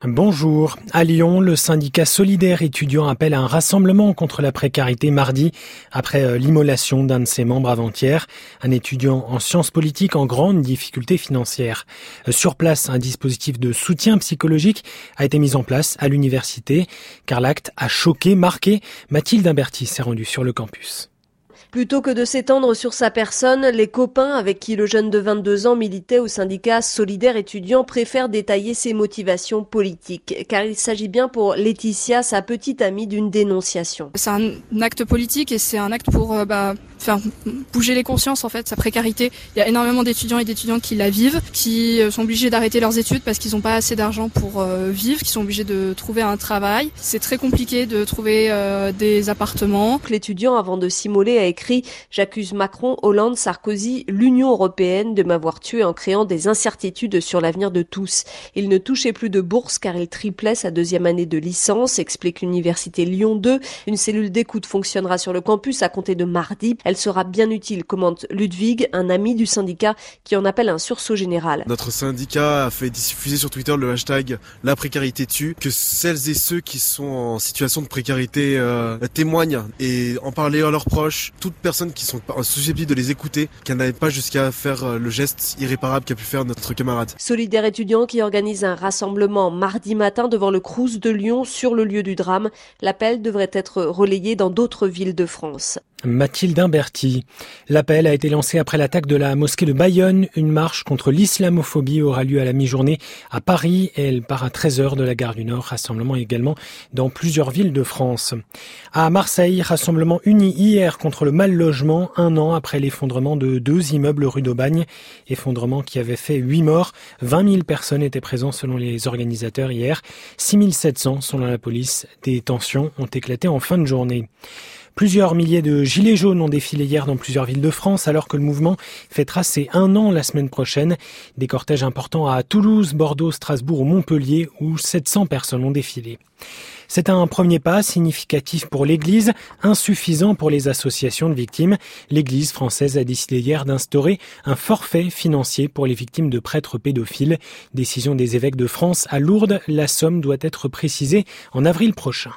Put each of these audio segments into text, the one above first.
Bonjour. À Lyon, le syndicat solidaire étudiant appelle à un rassemblement contre la précarité mardi après l'immolation d'un de ses membres avant-hier, un étudiant en sciences politiques en grande difficulté financière. Sur place, un dispositif de soutien psychologique a été mis en place à l'université car l'acte a choqué, marqué. Mathilde Imberti s'est rendue sur le campus. Plutôt que de s'étendre sur sa personne, les copains avec qui le jeune de 22 ans militait au syndicat solidaire étudiant préfèrent détailler ses motivations politiques. Car il s'agit bien pour Laetitia, sa petite amie, d'une dénonciation. C'est un acte politique et c'est un acte pour faire bouger les consciences en fait, sa précarité. Il y a énormément d'étudiants et d'étudiantes qui la vivent, qui sont obligés d'arrêter leurs études parce qu'ils n'ont pas assez d'argent pour vivre, qui sont obligés de trouver un travail. C'est très compliqué de trouver des appartements. L'étudiant, avant de s'immoler, a écrit « J'accuse Macron, Hollande, Sarkozy, l'Union européenne de m'avoir tué en créant des incertitudes sur l'avenir de tous. Il ne touchait plus de bourse car il triplait sa deuxième année de licence », explique l'université Lyon 2. Une cellule d'écoute fonctionnera sur le campus à compter de mardi. Elle sera bien utile, commente Ludwig, un ami du syndicat qui en appelle un sursaut général. Notre syndicat a fait diffuser sur Twitter le hashtag « La précarité tue », que celles et ceux qui sont en situation de précarité témoignent et en parler à leurs proches. Toutes personnes qui sont susceptibles de les écouter, qui n'avaient pas jusqu'à faire le geste irréparable qu'a pu faire notre camarade. Solidaire étudiant qui organise un rassemblement mardi matin devant le Crous de Lyon sur le lieu du drame. L'appel devrait être relayé dans d'autres villes de France. Mathilde Imberti. L'appel a été lancé après l'attaque de la mosquée de Bayonne. Une marche contre l'islamophobie aura lieu à la mi-journée à Paris et elle part à 13h de la gare du Nord. Rassemblement également dans plusieurs villes de France. À Marseille, rassemblement uni hier contre le mal logement, un an après l'effondrement de 2 immeubles rue d'Aubagne. Effondrement qui avait fait 8 morts. 20 000 personnes étaient présentes selon les organisateurs hier. 6 700 selon la police. Des tensions ont éclaté en fin de journée. Plusieurs milliers de gilets jaunes ont défilé hier dans plusieurs villes de France alors que le mouvement fêtera ses 1 an la semaine prochaine. Des cortèges importants à Toulouse, Bordeaux, Strasbourg ou Montpellier où 700 personnes ont défilé. C'est un premier pas significatif pour l'Église, insuffisant pour les associations de victimes. L'Église française a décidé hier d'instaurer un forfait financier pour les victimes de prêtres pédophiles. Décision des évêques de France à Lourdes, la somme doit être précisée en avril prochain.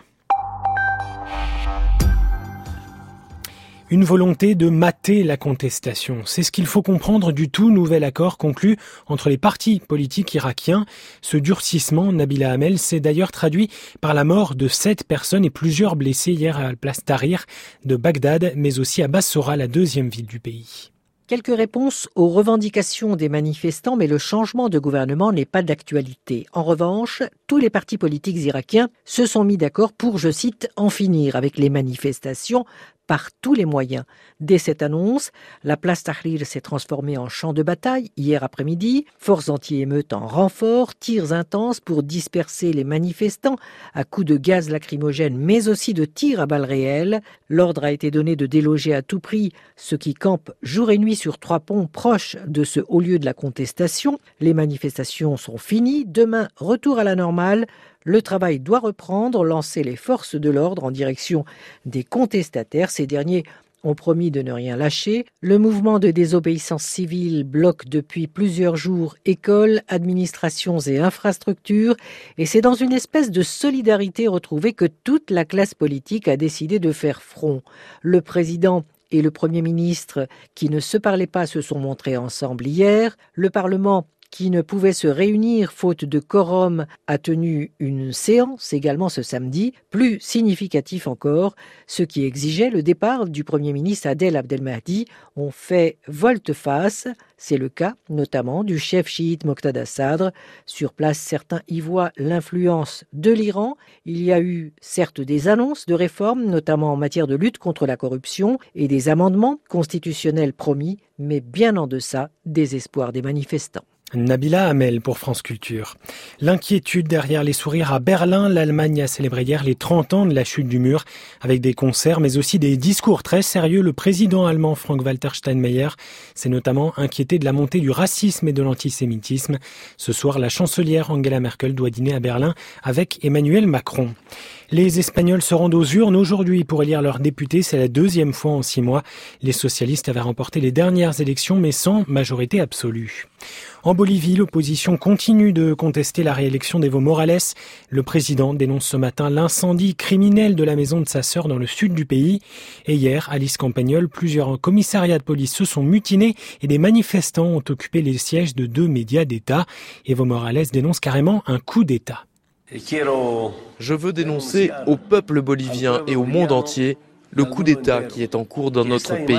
Une volonté de mater la contestation. C'est ce qu'il faut comprendre du tout nouvel accord conclu entre les partis politiques irakiens. Ce durcissement, Nabila Hamel, s'est d'ailleurs traduit par la mort de 7 personnes et plusieurs blessés hier à la place Tahrir de Bagdad, mais aussi à Bassora, la deuxième ville du pays. Quelques réponses aux revendications des manifestants, mais le changement de gouvernement n'est pas d'actualité. En revanche, tous les partis politiques irakiens se sont mis d'accord pour, je cite, en finir avec les manifestations par tous les moyens. Dès cette annonce, la place Tahrir s'est transformée en champ de bataille hier après-midi. Forces anti-émeutes en renfort, tirs intenses pour disperser les manifestants à coups de gaz lacrymogène, mais aussi de tirs à balles réelles. L'ordre a été donné de déloger à tout prix ceux qui campent jour et nuit sur 3 ponts proches de ce haut lieu de la contestation. Les manifestations sont finies. Demain, retour à la normale. Le travail doit reprendre, lancer les forces de l'ordre en direction des contestataires. Ces derniers ont promis de ne rien lâcher. Le mouvement de désobéissance civile bloque depuis plusieurs jours écoles, administrations et infrastructures. Et c'est dans une espèce de solidarité retrouvée que toute la classe politique a décidé de faire front. Le président et le Premier ministre, qui ne se parlaient pas, se sont montrés ensemble hier. Le Parlement, qui ne pouvait se réunir faute de quorum, a tenu une séance également ce samedi. Plus significatif encore, ceux qui exigeaient le départ du Premier ministre Adel Abdelmahdi ont fait volte-face. C'est le cas notamment du chef chiite Moqtada Sadr. Sur place, certains y voient l'influence de l'Iran. Il y a eu certes des annonces de réformes, notamment en matière de lutte contre la corruption, et des amendements constitutionnels promis, mais bien en deçà des espoirs des manifestants. Nabila Hamel pour France Culture. L'inquiétude derrière les sourires à Berlin. L'Allemagne a célébré hier les 30 ans de la chute du mur avec des concerts mais aussi des discours très sérieux. Le président allemand Frank-Walter Steinmeier s'est notamment inquiété de la montée du racisme et de l'antisémitisme. Ce soir, la chancelière Angela Merkel doit dîner à Berlin avec Emmanuel Macron. Les Espagnols se rendent aux urnes aujourd'hui pour élire leurs députés. C'est la 2e fois en 6 mois. Les socialistes avaient remporté les dernières élections mais sans majorité absolue. En Bolivie, l'opposition continue de contester la réélection d'Evo Morales. Le président dénonce ce matin l'incendie criminel de la maison de sa sœur dans le sud du pays. Et hier, à Alice Campagnol, plusieurs commissariats de police se sont mutinés et des manifestants ont occupé les sièges de 2 médias d'État. Evo Morales dénonce carrément un coup d'État. Je veux dénoncer au peuple bolivien et au monde entier le coup d'État qui est en cours dans notre pays.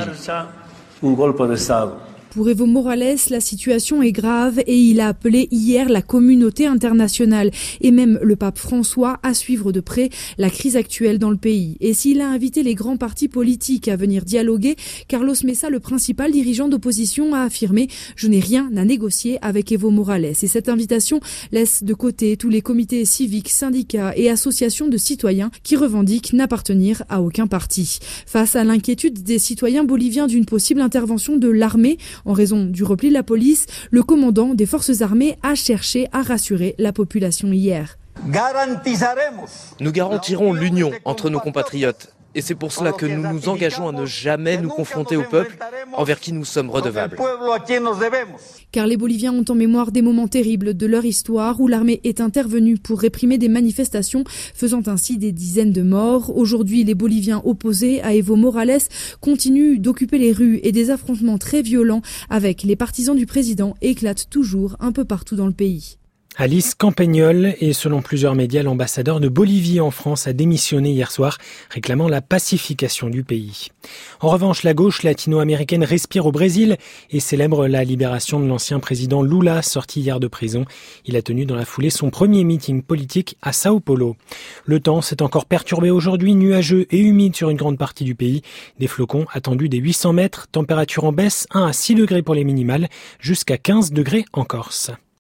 Pour Evo Morales, la situation est grave et il a appelé hier la communauté internationale et même le pape François à suivre de près la crise actuelle dans le pays. Et s'il a invité les grands partis politiques à venir dialoguer, Carlos Mesa, le principal dirigeant d'opposition, a affirmé « Je n'ai rien à négocier avec Evo Morales ». Et cette invitation laisse de côté tous les comités civiques, syndicats et associations de citoyens qui revendiquent n'appartenir à aucun parti. Face à l'inquiétude des citoyens boliviens d'une possible intervention de l'armée, en raison du repli de la police, le commandant des forces armées a cherché à rassurer la population hier. Nous garantirons l'union entre nos compatriotes. Et c'est pour cela que nous nous engageons à ne jamais nous confronter au peuple envers qui nous sommes redevables. Car les Boliviens ont en mémoire des moments terribles de leur histoire où l'armée est intervenue pour réprimer des manifestations, faisant ainsi des dizaines de morts. Aujourd'hui, les Boliviens opposés à Evo Morales continuent d'occuper les rues et des affrontements très violents avec les partisans du président éclatent toujours un peu partout dans le pays. Alice Campagnol et selon plusieurs médias, l'ambassadeur de Bolivie en France a démissionné hier soir, réclamant la pacification du pays. En revanche, la gauche latino-américaine respire au Brésil et célèbre la libération de l'ancien président Lula, sorti hier de prison. Il a tenu dans la foulée son premier meeting politique à Sao Paulo. Le temps s'est encore perturbé aujourd'hui, nuageux et humide sur une grande partie du pays. Des flocons attendus des 800 mètres, température en baisse, 1 à 6 degrés pour les minimales, jusqu'à 15 degrés en Corse.